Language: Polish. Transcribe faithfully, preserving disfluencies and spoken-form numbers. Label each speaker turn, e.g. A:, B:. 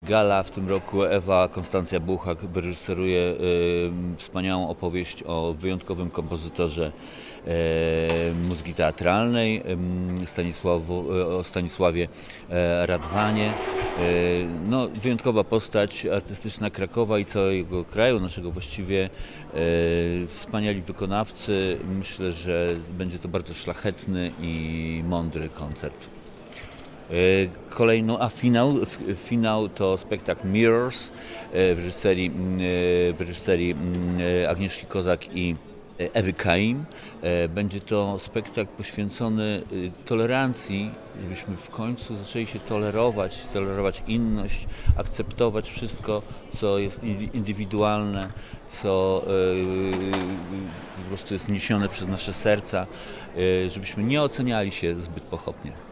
A: gala w tym roku Ewa Konstancja Buchak wyreżyseruje wspaniałą opowieść o wyjątkowym kompozytorze muzyki teatralnej, Stanisławu, o Stanisławie Radwanie. No, wyjątkowa postać artystyczna Krakowa i całego kraju, naszego właściwie. Wspaniali wykonawcy. Myślę, że będzie to bardzo szlachetny i mądry koncert. Kolejno, a finał, finał to spektakl Mirrors w reżyserii, w reżyserii Agnieszki Kozak i Ewy Kaim. Będzie to spektakl poświęcony tolerancji, żebyśmy w końcu zaczęli się tolerować, tolerować inność, akceptować wszystko, co jest indywidualne, co po prostu jest niesione przez nasze serca, żebyśmy nie oceniali się zbyt pochopnie.